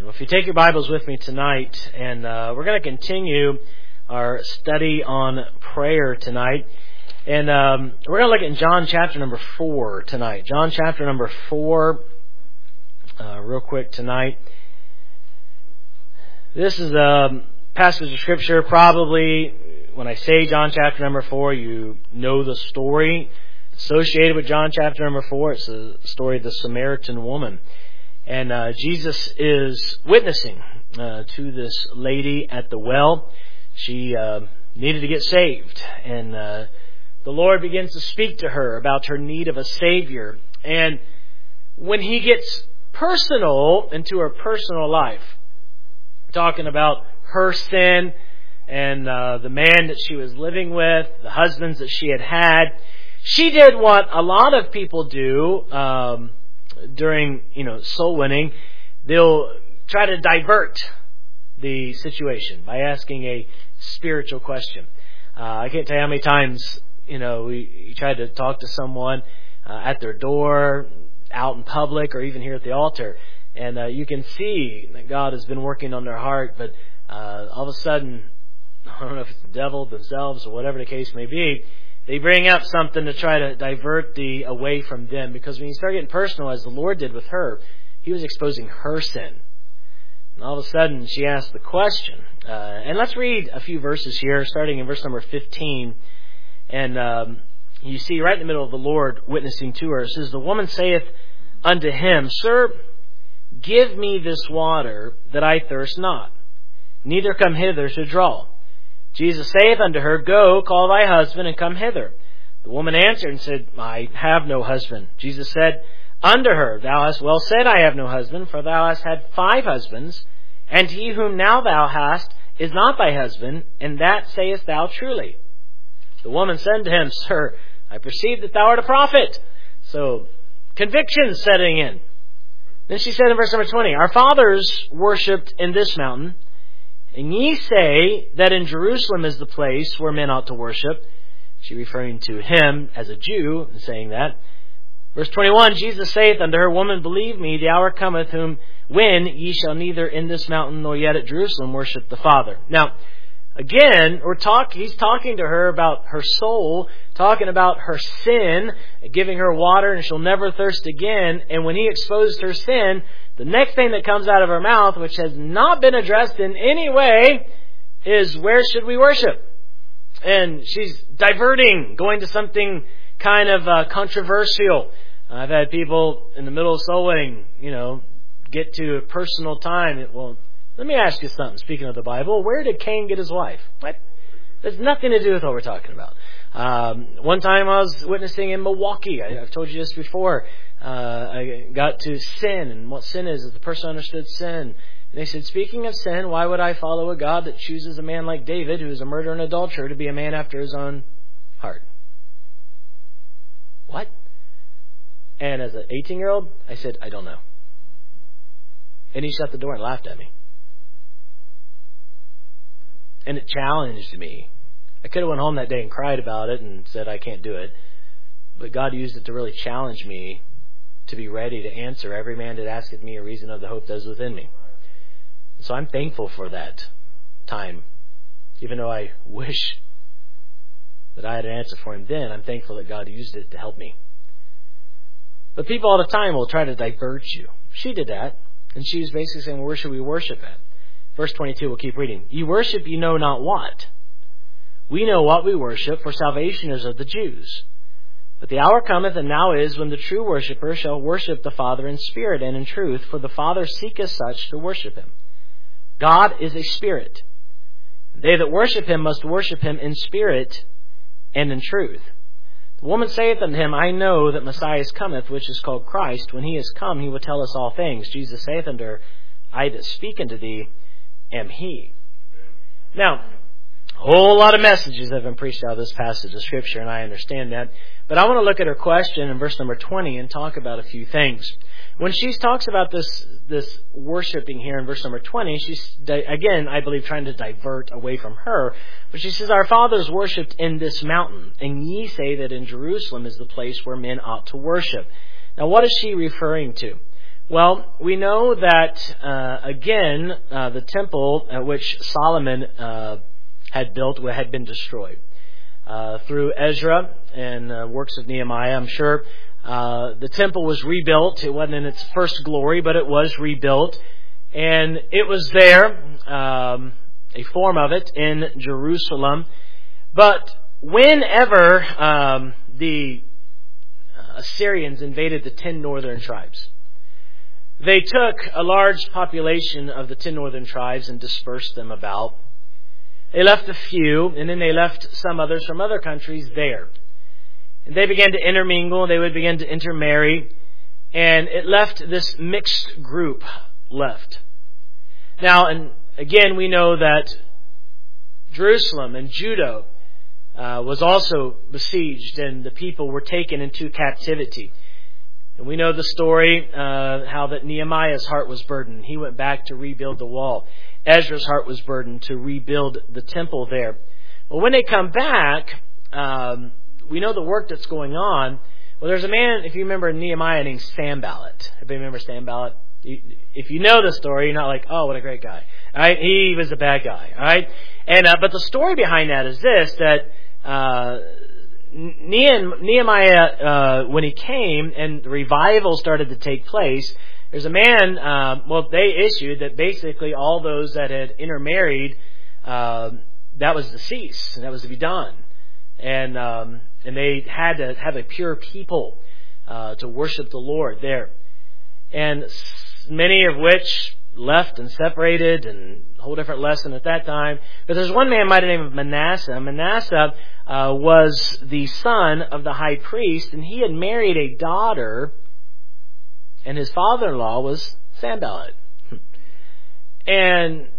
Well, if you take your Bibles with me tonight, and we're going to continue our study on prayer tonight. And we're going to look at John chapter number 4 tonight. John chapter number 4, real quick tonight. This is a passage of Scripture. Probably, when I say John chapter number 4, you know the story associated with John chapter number 4. It's the story of the Samaritan woman. And Jesus is witnessing to this lady at the well. She needed to get saved. And the Lord begins to speak to her about her need of a Savior. And when He gets personal into her personal life, talking about her sin and the man that she was living with, the husbands that she had had, she did what a lot of people do during, soul winning. They'll try to divert the situation by asking a spiritual question. I can't tell you how many times, you try to talk to someone at their door, out in public, or even here at the altar, and you can see that God has been working on their heart, but all of a sudden, I don't know if it's the devil, themselves, or whatever the case may be, they bring up something to try to divert the away from them. Because when you start getting personal, as the Lord did with her, He was exposing her sin. And all of a sudden, she asked the question. And let's read a few verses here, starting in verse number 15. And you see right in the middle of the Lord witnessing to her. It says, "The woman saith unto Him, Sir, give me this water, that I thirst not, neither come hither to draw. Jesus saith unto her, Go, call thy husband, and come hither. The woman answered and said, I have no husband. Jesus said unto her, Thou hast well said, I have no husband, for thou hast had 5 husbands, and he whom now thou hast is not thy husband, and that sayest thou truly. The woman said to him, Sir, I perceive that thou art a prophet." So, conviction setting in. Then she said in verse number 20, "Our fathers worshipped in this mountain, and ye say that in Jerusalem is the place where men ought to worship." She referring to Him as a Jew, saying that. Verse 21, "Jesus saith unto her, Woman, believe me, the hour cometh when ye shall neither in this mountain nor yet at Jerusalem worship the Father." Now, again, He's talking to her about her soul, talking about her sin, giving her water, and she'll never thirst again. And when He exposed her sin, the next thing that comes out of her mouth, which has not been addressed in any way, is, where should we worship? And she's diverting, going to something kind of controversial. I've had people in the middle of soul winning, get to a personal time. Well, let me ask you something. Speaking of the Bible, where did Cain get his wife? What? There's nothing to do with what we're talking about. One time I was witnessing in Milwaukee. I've told you this before. I got to sin, and what sin is the person understood sin. And they said, speaking of sin, why would I follow a God that chooses a man like David, who is a murderer and adulterer, to be a man after His own heart? What? And as an 18-year-old, I said, I don't know. And he shut the door and laughed at me. And it challenged me. I could have went home that day and cried about it and said, I can't do it. But God used it to really challenge me to be ready to answer every man that asketh me a reason of the hope that is within me. So I'm thankful for that time. Even though I wish that I had an answer for him then, I'm thankful that God used it to help me. But people all the time will try to divert you. She did that. And she was basically saying, where should we worship at? Verse 22, we'll keep reading. "Ye worship ye know not what. We know what we worship, for salvation is of the Jews. But the hour cometh, and now is, when the true worshipper shall worship the Father in spirit and in truth, for the Father seeketh such to worship Him. God is a spirit. They that worship Him must worship Him in spirit and in truth. The woman saith unto Him, I know that Messiah cometh, which is called Christ. When He is come, He will tell us all things. Jesus saith unto her, I that speak unto thee am He." Now, a whole lot of messages have been preached out of this passage of Scripture, and I understand that. But I want to look at her question in verse number 20 and talk about a few things. When she talks about this worshiping here in verse number 20, she's, again, I believe, trying to divert away from her. But she says, "Our fathers worshipped in this mountain, and ye say that in Jerusalem is the place where men ought to worship." Now, what is she referring to? Well, we know that, again, the temple at which Solomon had built had been destroyed. Through Ezra and works of Nehemiah, I'm sure, the temple was rebuilt. It wasn't in its first glory, but it was rebuilt. And it was there, a form of it, in Jerusalem. But whenever the Assyrians invaded the 10 northern tribes, they took a large population of the 10 northern tribes and dispersed them about. They left a few, and then they left some others from other countries there. And they began to intermingle, they would begin to intermarry, and it left this mixed group left. Now, and again, we know that Jerusalem and Judah was also besieged, and the people were taken into captivity. And we know the story, how that Nehemiah's heart was burdened. He went back to rebuild the wall. Ezra's heart was burdened to rebuild the temple there. Well, when they come back, we know the work that's going on. Well, there's a man, if you remember, Nehemiah, named Sanballat. Everybody remember Sanballat? If you know the story, you're not like, oh, what a great guy. All right? He was a bad guy. All right? And but the story behind that is this, that Nehemiah, when he came and the revival started to take place, there's a man, they issued that basically all those that had intermarried, that was to cease, and that was to be done. And they had to have a pure people to worship the Lord there. And many of which left and separated, and a whole different lesson at that time. But there's one man by the name of Manasseh. Manasseh was the son of the high priest, and he had married a daughter, and his father-in-law was Sanballat. And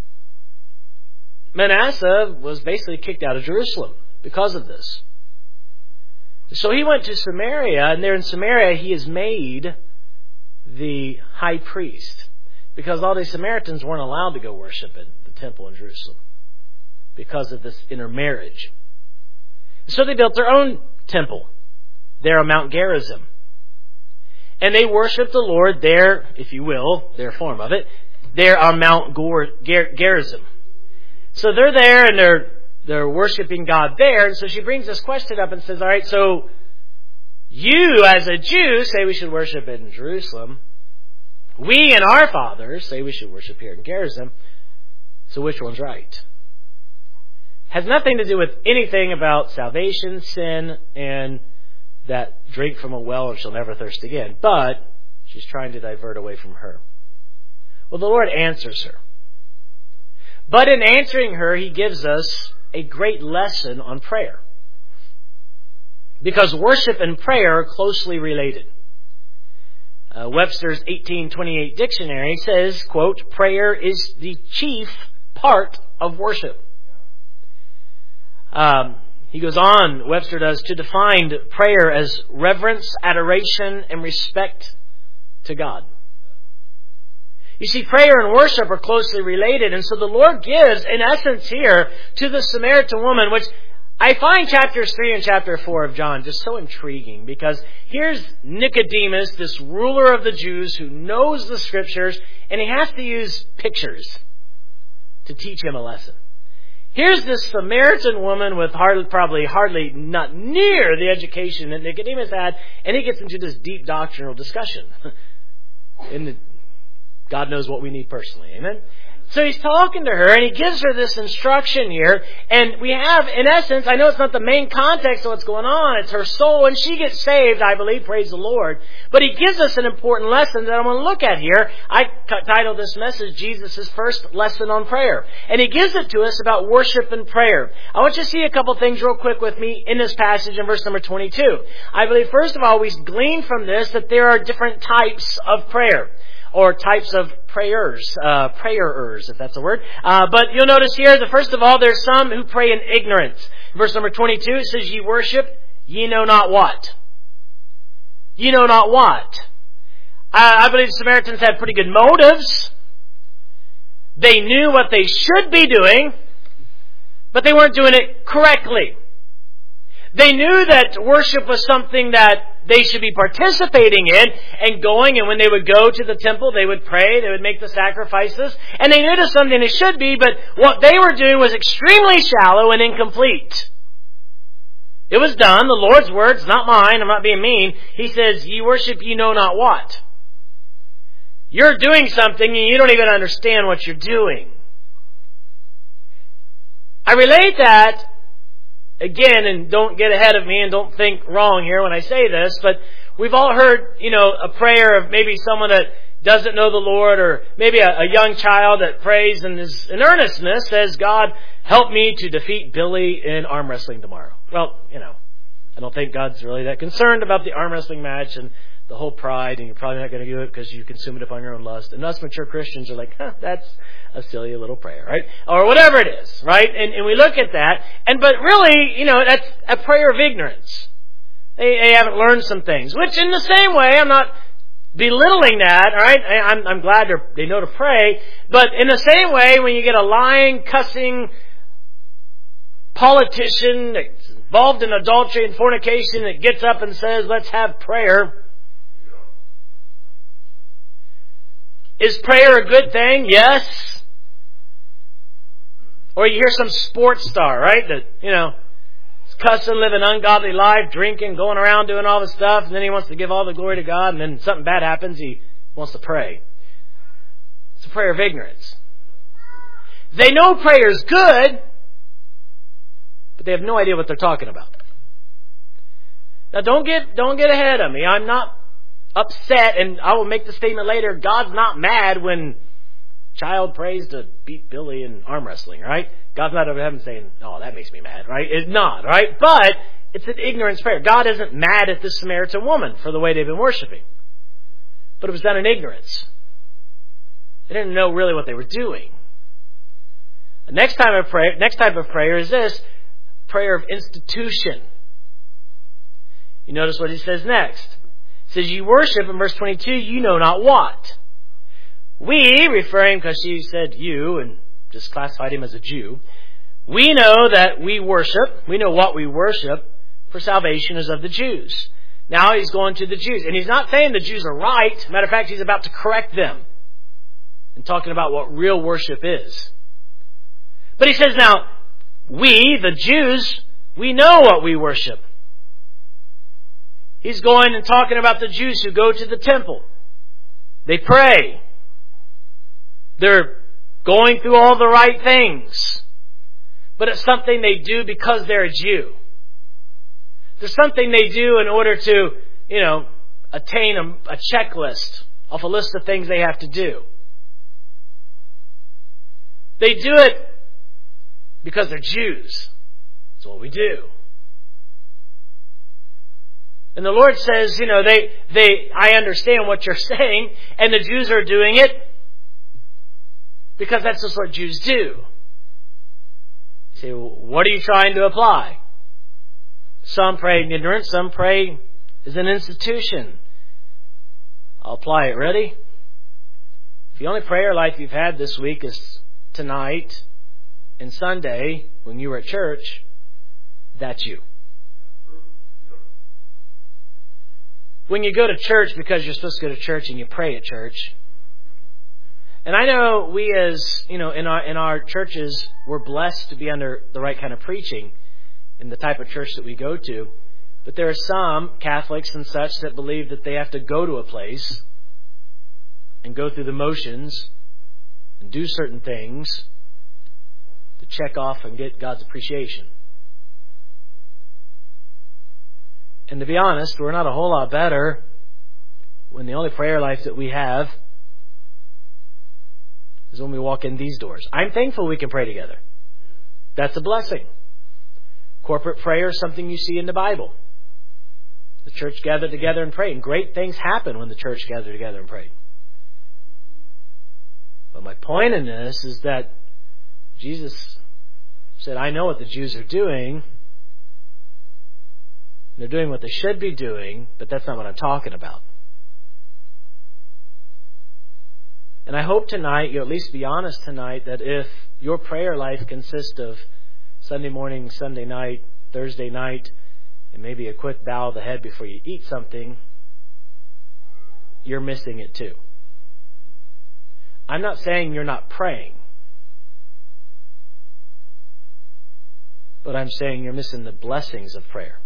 Manasseh was basically kicked out of Jerusalem because of this. So he went to Samaria, and there in Samaria he is made the high priest, because all these Samaritans weren't allowed to go worship at the temple in Jerusalem because of this intermarriage. So they built their own temple there on Mount Gerizim. And they worshiped the Lord there, if you will, their form of it, there on Mount Gerizim. So they're there and they're worshiping God there. And so she brings this question up and says, all right, so you as a Jew say we should worship in Jerusalem. We and our fathers say we should worship here in Gerizim. So which one's right? Has nothing to do with anything about salvation, sin, and that drink from a well and she'll never thirst again. But she's trying to divert away from her. Well, the Lord answers her. But in answering her, He gives us a great lesson on prayer. Because worship and prayer are closely related. Webster's 1828 dictionary says, quote, prayer is the chief part of worship. He goes on, Webster does, to define prayer as reverence, adoration, and respect to God. You see, prayer and worship are closely related, and so the Lord gives, in essence here, to the Samaritan woman, which I find chapters 3 and chapter 4 of John just so intriguing, because here's Nicodemus, this ruler of the Jews who knows the Scriptures, and he has to use pictures to teach him a lesson. Here's this Samaritan woman with hardly not near the education that Nicodemus had, and he gets into this deep doctrinal discussion. God knows what we need personally. Amen? So he's talking to her, and he gives her this instruction here. And we have, in essence, I know it's not the main context of what's going on. It's her soul, and she gets saved, I believe, praise the Lord. But he gives us an important lesson that I want to look at here. I titled this message, Jesus' First Lesson on Prayer. And he gives it to us about worship and prayer. I want you to see a couple things real quick with me in this passage in verse number 22. I believe, first of all, we glean from this that there are different types of prayer. Or types of prayers, if that's a word. But you'll notice here that first of all, there's some who pray in ignorance. Verse number 22, it says, ye worship, ye know not what. Ye know not what. I believe the Samaritans had pretty good motives. They knew what they should be doing, but they weren't doing it correctly. They knew that worship was something that they should be participating in and going. And when they would go to the temple, they would pray, they would make the sacrifices. And they knew it was something it should be, but what they were doing was extremely shallow and incomplete. It was done. The Lord's words, not mine. I'm not being mean. He says, ye worship ye know not what. You're doing something and you don't even understand what you're doing. I relate that, again, and don't get ahead of me and don't think wrong here when I say this, but we've all heard, a prayer of maybe someone that doesn't know the Lord, or maybe a young child that prays and is in earnestness, says, God, help me to defeat Billy in arm wrestling tomorrow. Well, I don't think God's really that concerned about the arm wrestling match and the whole pride, and you're probably not going to do it because you consume it upon your own lust. And us mature Christians are like, that's a silly little prayer, right? Or whatever it is, right? And we look at that, but really, that's a prayer of ignorance. They haven't learned some things, which in the same way, I'm not belittling that, all right? I'm glad they know to pray, but in the same way, when you get a lying, cussing politician that's involved in adultery and fornication that gets up and says, let's have prayer. Is prayer a good thing? Yes. Or you hear some sports star, right? That, is cussing, living an ungodly life, drinking, going around doing all this stuff, and then he wants to give all the glory to God, and then something bad happens, he wants to pray. It's a prayer of ignorance. They know prayer is good, but they have no idea what they're talking about. Now don't get ahead of me. I'm not upset, and I will make the statement later, God's not mad when child prays to beat Billy in arm wrestling, right? God's not over heaven saying, oh, that makes me mad, right? It's not, right? But it's an ignorance prayer. God isn't mad at this Samaritan woman for the way they've been worshiping. But it was done in ignorance. They didn't know really what they were doing. The next type of prayer is this, prayer of institution. You notice what he says next. He says, you worship, in verse 22, you know not what. We, referring, because she said you, and just classified him as a Jew, we know that we know what we worship, for salvation is of the Jews. Now he's going to the Jews. And he's not saying the Jews are right. Matter of fact, he's about to correct them. And talking about what real worship is. But he says now, we, the Jews, we know what we worship. He's going and talking about the Jews who go to the temple. They pray. They're going through all the right things. But it's something they do because they're a Jew. There's something they do in order to, attain a checklist off a list of things they have to do. They do it because they're Jews. That's what we do. And the Lord says, I understand what you're saying, and the Jews are doing it because that's just what Jews do. You say, well, what are you trying to apply? Some pray in ignorance, some pray as an institution. I'll apply it. Ready? If the only prayer life you've had this week is tonight and Sunday when you were at church, that's you. When you go to church because you're supposed to go to church and you pray at church, and I know we as, in our churches, we're blessed to be under the right kind of preaching in the type of church that we go to. But there are some Catholics and such that believe that they have to go to a place and go through the motions and do certain things to check off and get God's appreciation. And to be honest, we're not a whole lot better when the only prayer life that we have is when we walk in these doors. I'm thankful we can pray together. That's a blessing. Corporate prayer is something you see in the Bible. The church gathered together and prayed. And great things happen when the church gathered together and prayed. But my point in this is that Jesus said, I know what the Jews are doing. They're doing what they should be doing, but that's not what I'm talking about. And I hope tonight, you'll at least be honest tonight, that if your prayer life consists of Sunday morning, Sunday night, Thursday night, and maybe a quick bow of the head before you eat something, you're missing it too. I'm not saying you're not praying, but I'm saying you're missing the blessings of prayer.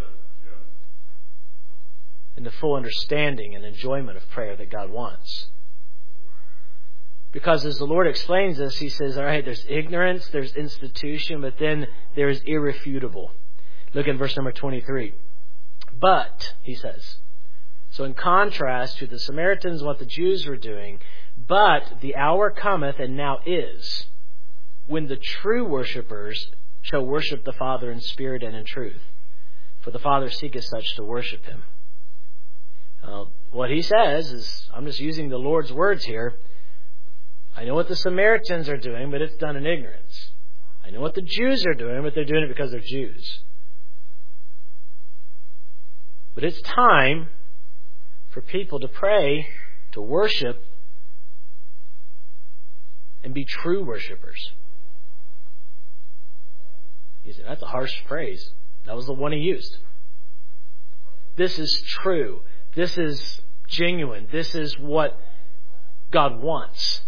And the full understanding and enjoyment of prayer that God wants. Because as the Lord explains this, He says, all right, there's ignorance, there's institution, but then there's irrefutable. Look at verse number 23. But, He says, so in contrast to the Samaritans, what the Jews were doing, but the hour cometh, and now is, when the true worshippers shall worship the Father in spirit and in truth. For the Father seeketh such to worship Him. What He says is, I'm just using the Lord's words here. I know what the Samaritans are doing, but it's done in ignorance. I know what the Jews are doing, but they're doing it because they're Jews. But it's time for people to pray, to worship, and be true worshipers. You say, that's a harsh phrase. That was the one He used. This is true. This is genuine. This is what God wants.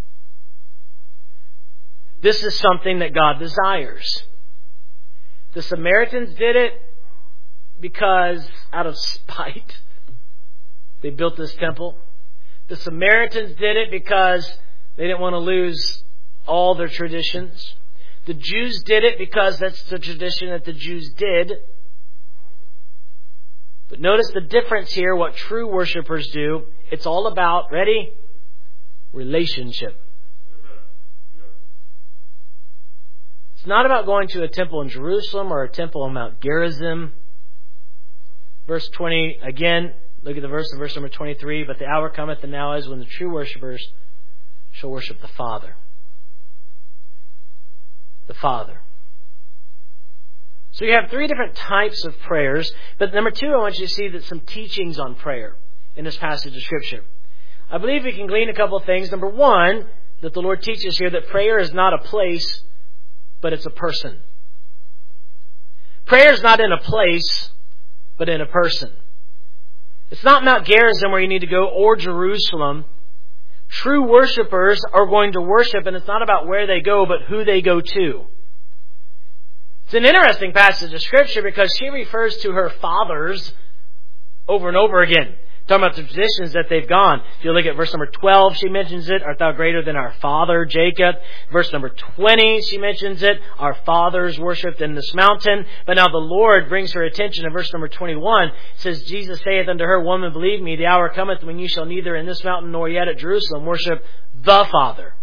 This is something that God desires. The Samaritans did it because out of spite, they built this temple. The Samaritans did it because they didn't want to lose all their traditions. The Jews did it because that's the tradition that the Jews did. But notice the difference here, what true worshipers do. It's all about, ready? Relationship. It's not about going to a temple in Jerusalem or a temple in Mount Gerizim. Verse 20, again, look at the verse number 23. But the hour cometh, and now is, when the true worshipers shall worship the Father. The Father. So you have three different types of prayers. But number two, I want you to see that some teachings on prayer in this passage of Scripture. I believe we can glean a couple of things. Number one, that the Lord teaches here that prayer is not a place, but it's a person. Prayer is not in a place, but in a person. It's not Mount Gerizim where you need to go, or Jerusalem. True worshipers are going to worship, and it's not about where they go, but who they go to. It's an interesting passage of Scripture because she refers to her fathers over and over again. Talking about the traditions that they've gone. If you look at verse number 12, she mentions it. Art thou greater than our father Jacob? Verse number 20, she mentions it. Our fathers worshipped in this mountain. But now the Lord brings her attention in verse number 21. It says, Jesus saith unto her, Woman, believe me, the hour cometh when you shall neither in this mountain nor yet at Jerusalem worship the Father.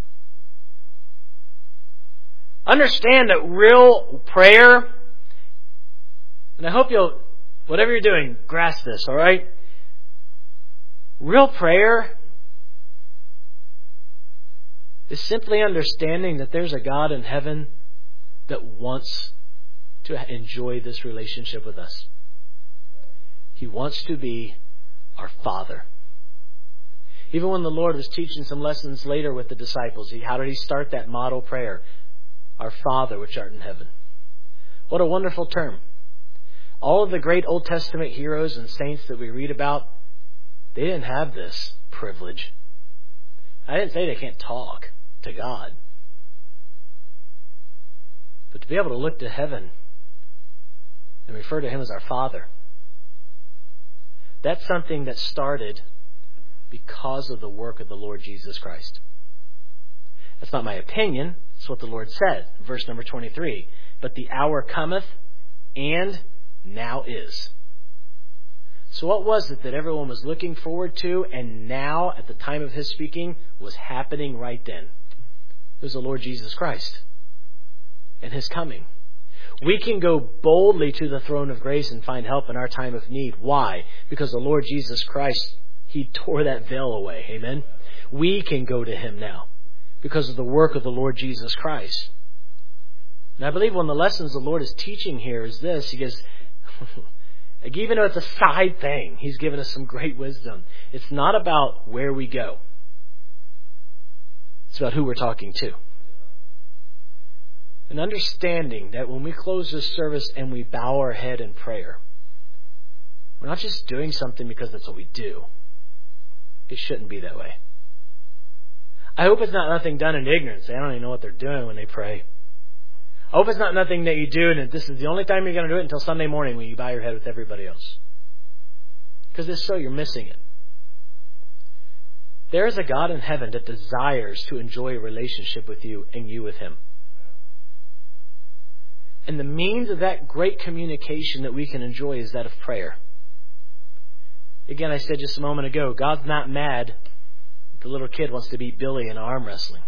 Understand that real prayer, and I hope you'll, whatever you're doing, grasp this, all right? Real prayer is simply understanding that there's a God in heaven that wants to enjoy this relationship with us. He wants to be our Father. Even when the Lord was teaching some lessons later with the disciples, how did He start that model prayer? Our Father which art in heaven. What a wonderful term. All of the great Old Testament heroes and saints that we read about, they didn't have this privilege. I didn't say they can't talk to God. But to be able to look to heaven and refer to Him as our Father, that's something that started because of the work of the Lord Jesus Christ. That's not my opinion. It's what the Lord said. Verse number 23. But the hour cometh, and now is. So what was it that everyone was looking forward to, and now, at the time of His speaking, was happening right then? It was the Lord Jesus Christ and His coming. We can go boldly to the throne of grace and find help in our time of need. Why? Because the Lord Jesus Christ, He tore that veil away. Amen? We can go to Him now because of the work of the Lord Jesus Christ. And I believe one of the lessons the Lord is teaching here is this. He goes, even though it's a side thing, He's given us some great wisdom. It's not about where we go. It's about who we're talking to. An understanding that when we close this service and we bow our head in prayer, we're not just doing something because that's what we do. It shouldn't be that way. I hope it's not nothing done in ignorance. They don't even know what they're doing when they pray. I hope it's not nothing that you do and that this is the only time you're going to do it until Sunday morning when you bow your head with everybody else. Because if so, you're missing it. There is a God in heaven that desires to enjoy a relationship with you and you with Him. And the means of that great communication that we can enjoy is that of prayer. Again, I said just a moment ago, God's not mad if the little kid wants to beat Billy in arm wrestling.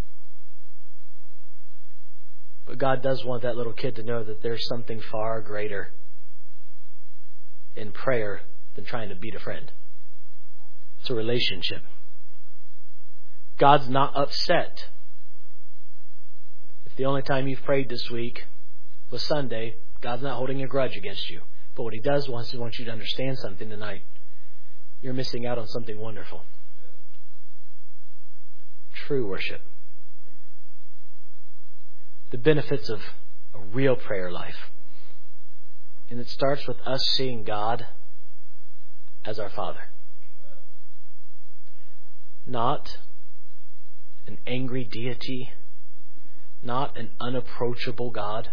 But God does want that little kid to know that there's something far greater in prayer than trying to beat a friend. It's a relationship. God's not upset if the only time you've prayed this week was Sunday. God's not holding a grudge against you. But what He does want you to understand something tonight. You're missing out on something wonderful. True worship. The benefits of a real prayer life. And it starts with us seeing God as our Father. Not an angry deity. Not an unapproachable God.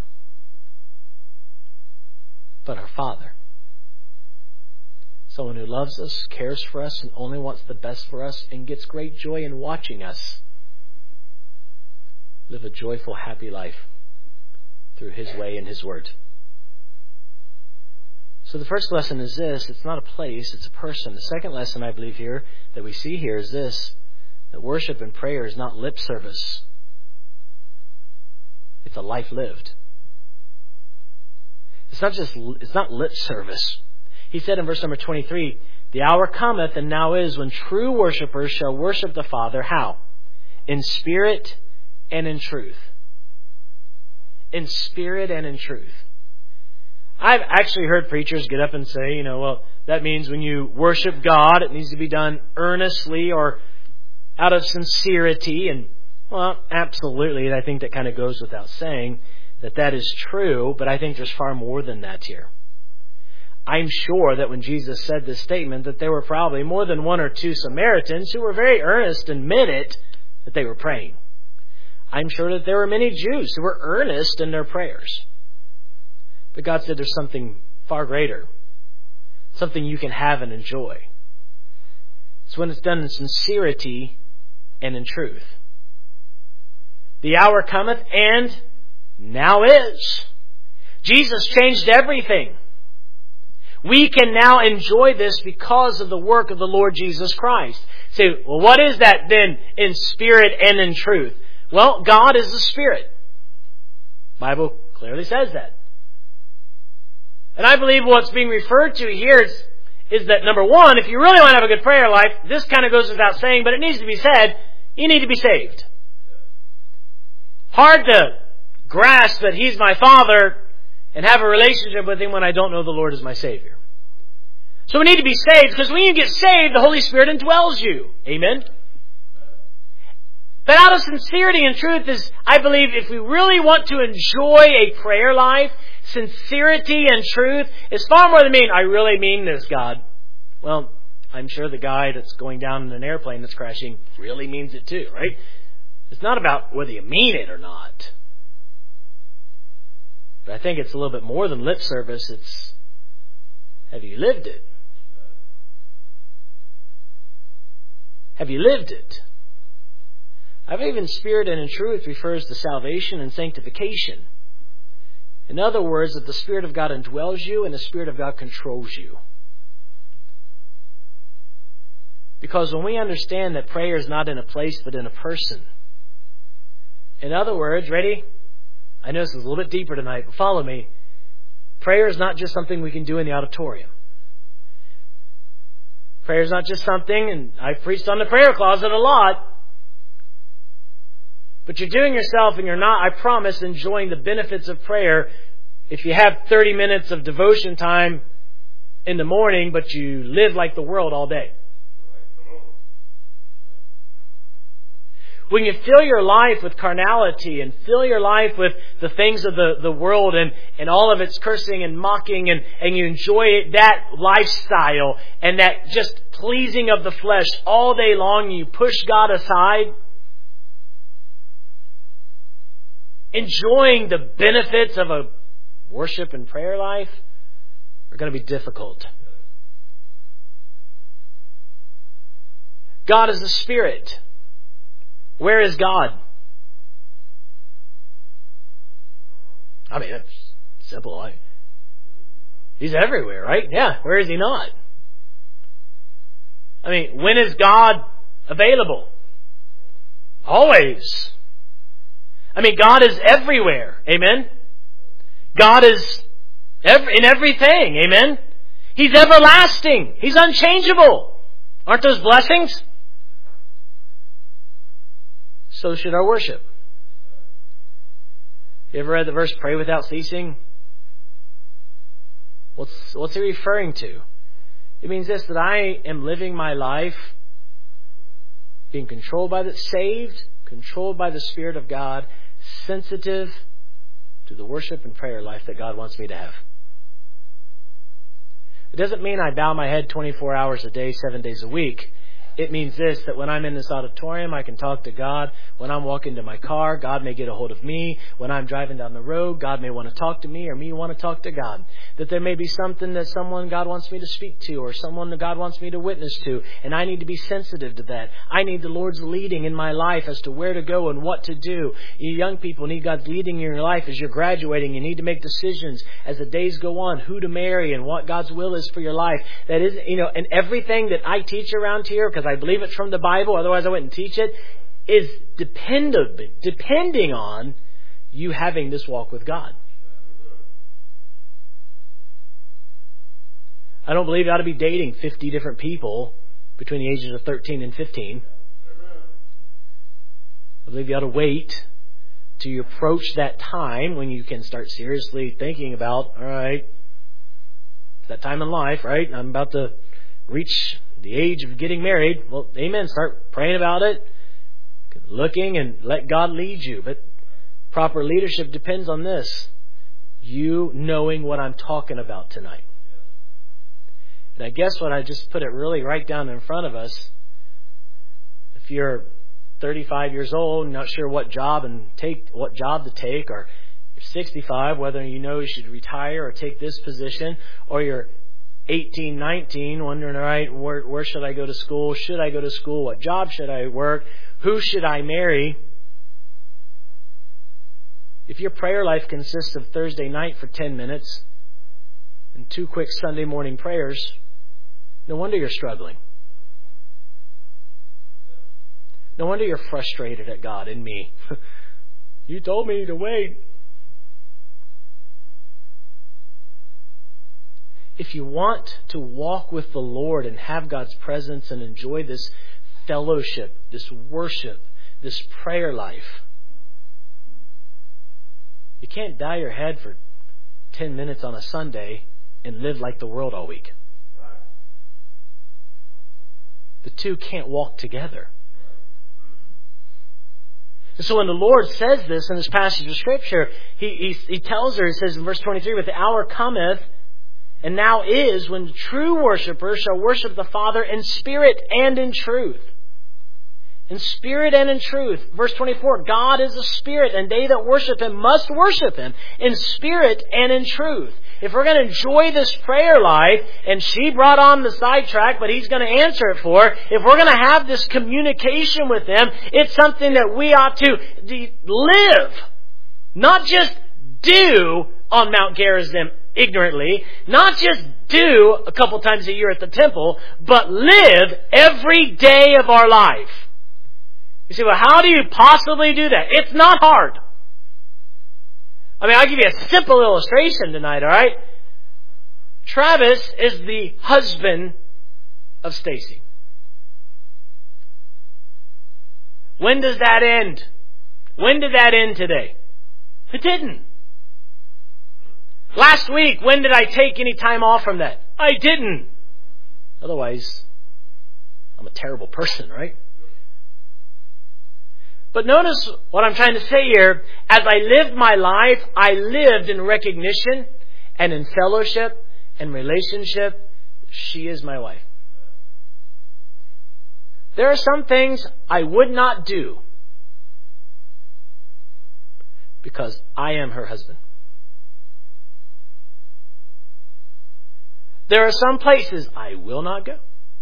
But our Father. Someone who loves us, cares for us, and only wants the best for us, and gets great joy in watching us live a joyful, happy life through His way and His Word. So the first lesson is this: it's not a place, it's a person. The second lesson I believe here that we see here is this: that worship and prayer is not lip service. It's a life lived. It's not lip service. He said in verse number 23, "The hour cometh, and now is, when true worshipers shall worship the Father." How? In spirit and in truth. In spirit and in truth. I've actually heard preachers get up and say, well, that means when you worship God, it needs to be done earnestly or out of sincerity. And, well, absolutely. I think that kind of goes without saying that is true, but I think there's far more than that here. I'm sure that when Jesus said this statement, that there were probably more than one or two Samaritans who were very earnest and meant it, that they were praying. I'm sure that there were many Jews who were earnest in their prayers. But God said there's something far greater, something you can have and enjoy. It's when it's done in sincerity and in truth. The hour cometh, and now is. Jesus changed everything. We can now enjoy this because of the work of the Lord Jesus Christ. So, well, what is that then in spirit and in truth? Well, God is the Spirit. The Bible clearly says that. And I believe what's being referred to here is that, number one, if you really want to have a good prayer life, this kind of goes without saying, but it needs to be said, you need to be saved. Hard to grasp that He's my Father and have a relationship with Him when I don't know the Lord as my Savior. So we need to be saved, because when you get saved, the Holy Spirit indwells you. Amen? But out of sincerity and truth is, I believe, if we really want to enjoy a prayer life, sincerity and truth is far more than mean, I really mean this, God. Well, I'm sure the guy that's going down in an airplane that's crashing really means it too, right? It's not about whether you mean it or not. But I think it's a little bit more than lip service. It's, have you lived it? Have you lived it? I believe in spirit and in truth refers to salvation and sanctification. In other words, that the Spirit of God indwells you and the Spirit of God controls you. Because when we understand that prayer is not in a place but in a person. In other words, ready? I know this is a little bit deeper tonight, but follow me. Prayer is not just something we can do in the auditorium. Prayer is not just something, and I've preached on the prayer closet a lot, but you're doing yourself and you're not, I promise, enjoying the benefits of prayer if you have 30 minutes of devotion time in the morning, but you live like the world all day. When you fill your life with carnality and fill your life with the things of the world and all of its cursing and mocking and you enjoy that lifestyle and that just pleasing of the flesh all day long, you push God aside, enjoying the benefits of a worship and prayer life are going to be difficult. God is a spirit. Where is God? I mean, that's simple. He's everywhere, right? Yeah, where is He not? I mean, when is God available? Always. I mean, God is everywhere. Amen? God is in everything. Amen? He's everlasting. He's unchangeable. Aren't those blessings? So should our worship. You ever read the verse, pray without ceasing? What's he referring to? It means this, that I am living my life being controlled by controlled by the Spirit of God, sensitive to the worship and prayer life that God wants me to have. It doesn't mean I bow my head 24 hours a day, 7 days a week. It means this, that when I'm in this auditorium, I can talk to God. When I'm walking to my car, God may get a hold of me. When I'm driving down the road, God may want to talk to me or me want to talk to God. That there may be something that someone God wants me to speak to or someone that God wants me to witness to. And I need to be sensitive to that. I need the Lord's leading in my life as to where to go and what to do. You young people need God's leading in your life as you're graduating. You need to make decisions as the days go on, who to marry and what God's will is for your life. That is, and everything that I teach around here, because I believe it's from the Bible, otherwise I wouldn't teach it, is depending on you having this walk with God. I don't believe you ought to be dating 50 different people between the ages of 13 and 15. I believe you ought to wait till you approach that time when you can start seriously thinking about, all right, it's that time in life, right? I'm about to reach the age of getting married. Well, amen. Start praying about it, looking, and let God lead you. But proper leadership depends on this. You knowing what I'm talking about tonight. And I guess what I just put it really right down in front of us. If you're 35 years old, not sure what job to take, or you're 65, whether you should retire or take this position, or you're 18, 19, wondering, all right, where should I go to school? Should I go to school? What job should I work? Who should I marry? If your prayer life consists of Thursday night for 10 minutes and 2 quick Sunday morning prayers, no wonder you're struggling. No wonder you're frustrated at God and me. You told me to wait. If you want to walk with the Lord and have God's presence and enjoy this fellowship, this worship, this prayer life, you can't dye your head for 10 minutes on a Sunday and live like the world all week. The two can't walk together. And so when the Lord says this in this passage of Scripture, He tells her, He says in verse 23, "But the hour cometh, and now is, when the true worshipers shall worship the Father in spirit and in truth." In spirit and in truth. Verse 24, God is a spirit, and they that worship Him must worship Him in spirit and in truth. If we're going to enjoy this prayer life, and she brought on the sidetrack, but He's going to answer it for her. If we're going to have this communication with Him, it's something that we ought to live. Not just do on Mount Gerizim ignorantly, not just do a couple times a year at the temple, but live every day of our life. You say, well, how do you possibly do that? It's not hard. I'll give you a simple illustration tonight, alright? Travis is the husband of Stacy. When does that end? When did that end today? It didn't. Last week, when did I take any time off from that? I didn't. Otherwise, I'm a terrible person, right? But notice what I'm trying to say here. As I lived my life, I lived in recognition and in fellowship and relationship. She is my wife. There are some things I would not do because I am her husband. There are some places I will not go.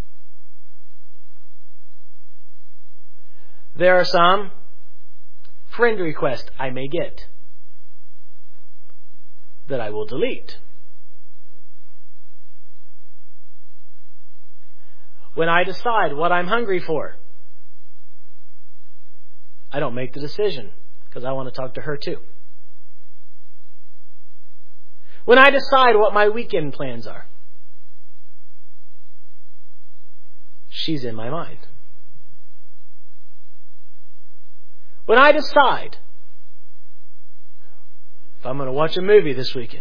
There are some friend requests I may get that I will delete. When I decide what I'm hungry for, I don't make the decision because I want to talk to her too. When I decide what my weekend plans are, she's in my mind. When I decide if I'm going to watch a movie this weekend,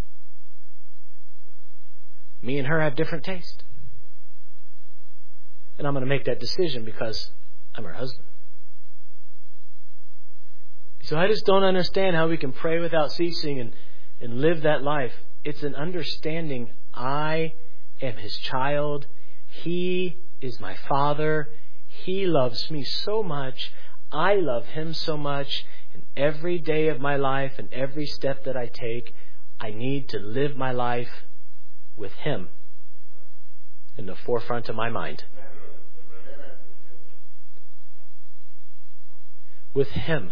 me and her have different taste. And I'm going to make that decision because I'm her husband. So I just don't understand how we can pray without ceasing and live that life. It's an understanding I am his child. He is my father. He loves me so much. I love him so much. And every day of my life and every step that I take, I need to live my life with him in the forefront of my mind. With him.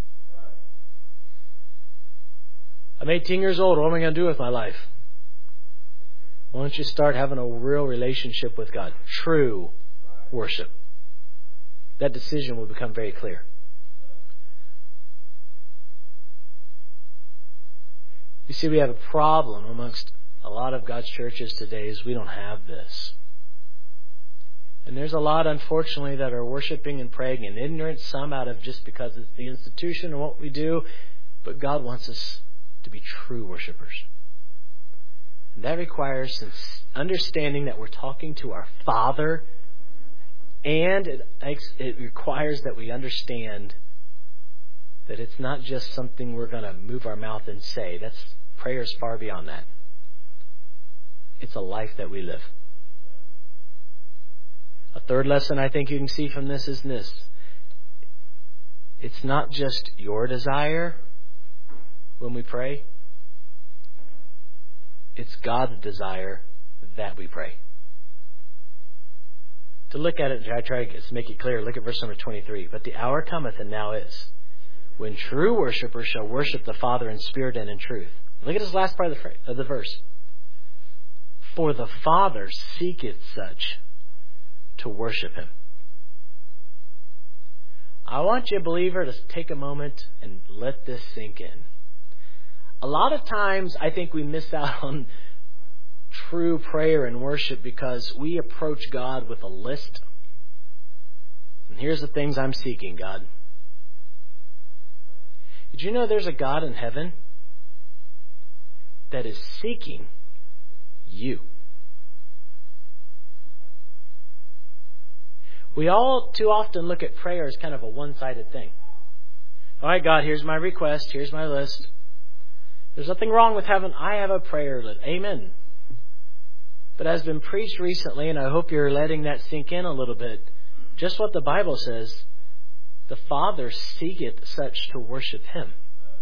I'm 18 years old. What am I going to do with my life? Why don't you start having a real relationship with God? True worship. That decision will become very clear. You see, we have a problem amongst a lot of God's churches today is we don't have this. And there's a lot, unfortunately, that are worshiping and praying in ignorance, some out of just because it's the institution and what we do. But God wants us to be true worshipers. And that requires understanding that we're talking to our Father. And it requires that we understand that it's not just something we're going to move our mouth and say. Prayer is far beyond that. It's a life that we live. A third lesson I think you can see from this is this. It's not just your desire when we pray. It's God's desire that we pray. To look at it, I try to make it clear. Look at verse number 23. But the hour cometh, and now is, when true worshipers shall worship the Father in spirit and in truth. Look at this last part of the verse. For the Father seeketh such to worship him. I want you, believer, to take a moment and let this sink in. A lot of times I think we miss out on true prayer and worship because we approach God with a list. And here's the things I'm seeking, God. Did you know there's a God in heaven that is seeking you? We all too often look at prayer as kind of a one-sided thing. All right, God, here's my request. Here's my list. There's nothing wrong with I have a prayer list. Amen. But as been preached recently, and I hope you're letting that sink in a little bit, just what the Bible says, the Father seeketh such to worship him.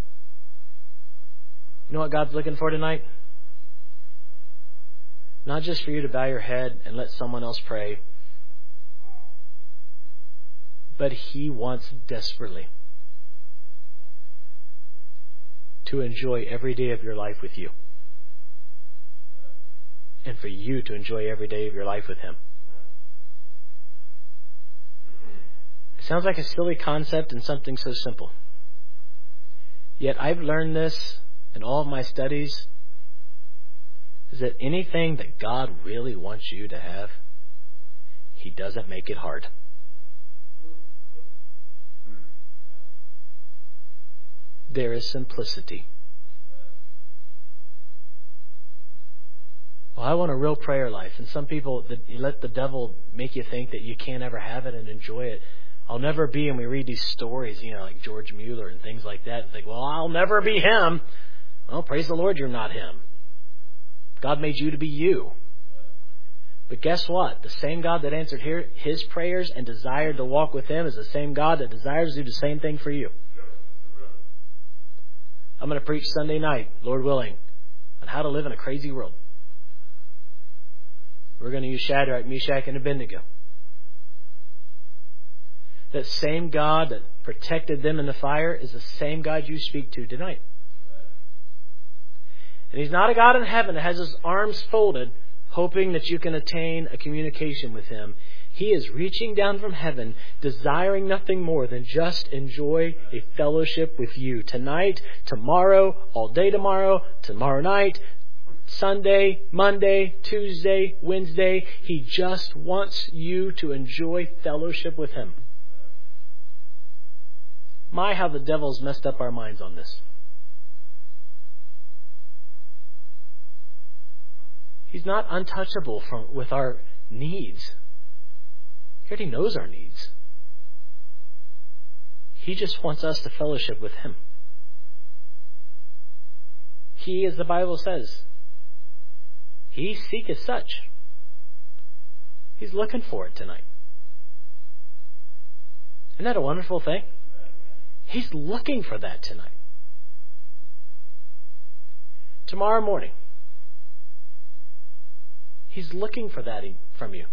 You know what God's looking for tonight? Not just for you to bow your head and let someone else pray, but he wants desperately to enjoy every day of your life with you. And for you to enjoy every day of your life with him. It sounds like a silly concept and something so simple. Yet I've learned this in all of my studies, is that anything that God really wants you to have, he doesn't make it hard. There is simplicity. Well, I want a real prayer life. And some people, you let the devil make you think that you can't ever have it and enjoy it. I'll never be, and we read these stories, like George Mueller and things like that, and think, well, I'll never be him. Well, praise the Lord, you're not him. God made you to be you. But guess what? The same God that answered his prayers and desired to walk with him is the same God that desires to do the same thing for you. I'm going to preach Sunday night, Lord willing, on how to live in a crazy world. We're going to use Shadrach, Meshach, and Abednego. That same God that protected them in the fire is the same God you speak to tonight. And He's not a God in heaven that has His arms folded, hoping that you can attain a communication with Him. He is reaching down from heaven, desiring nothing more than just enjoy a fellowship with you. Tonight, tomorrow, all day tomorrow night, Sunday, Monday, Tuesday, Wednesday. He just wants you to enjoy fellowship with Him. My, how the devil's messed up our minds on this. He's not untouchable with our needs. He already knows our needs. He just wants us to fellowship with Him. He, as the Bible says, He seeketh such. He's looking for it tonight. Isn't that a wonderful thing? He's looking for that tonight. Tomorrow morning, He's looking for that from you.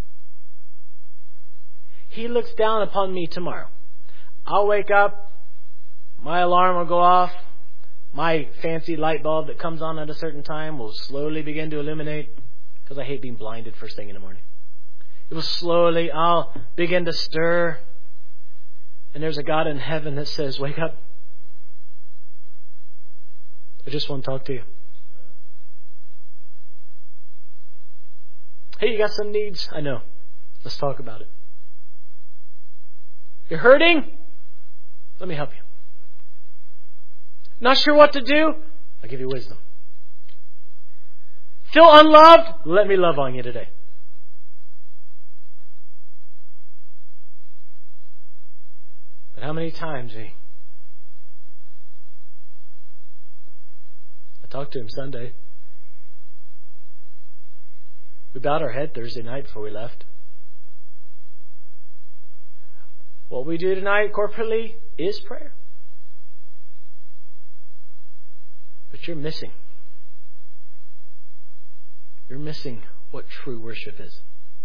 He looks down upon me tomorrow. I'll wake up, my alarm will go off, my fancy light bulb that comes on at a certain time will slowly begin to illuminate, because I hate being blinded first thing in the morning. It will slowly, I'll begin to stir, and there's a God in heaven that says, wake up. I just want to talk to you. Hey, you got some needs? I know. Let's talk about it. You're hurting? Let me help you. Not sure what to do? I'll give you wisdom. Feel unloved? Let me love on you today. But how many times I talked to him Sunday. We bowed our head Thursday night before we left. What we do tonight corporately is prayer. But you're missing. You're missing what true worship is.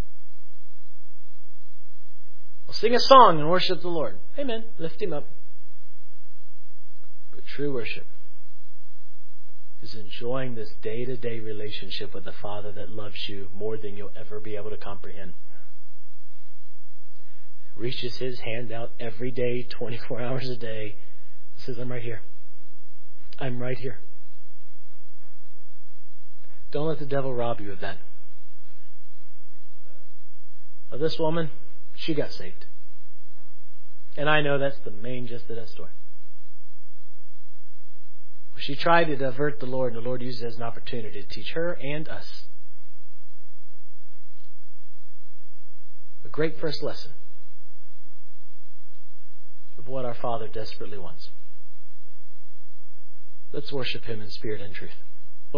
We'll sing a song and worship the Lord. Amen. Lift Him up. But true worship is enjoying this day-to-day relationship with the Father that loves you more than you'll ever be able to comprehend. Reaches His hand out every day, 24 hours a day. Says, I'm right here. I'm right here. Don't let the devil rob you of that. Now, this woman, she got saved. And I know that's the main gist of that story. She tried to divert the Lord, and the Lord used it as an opportunity to teach her and us. A great first lesson of what our Father desperately wants. Let's worship Him in spirit and truth.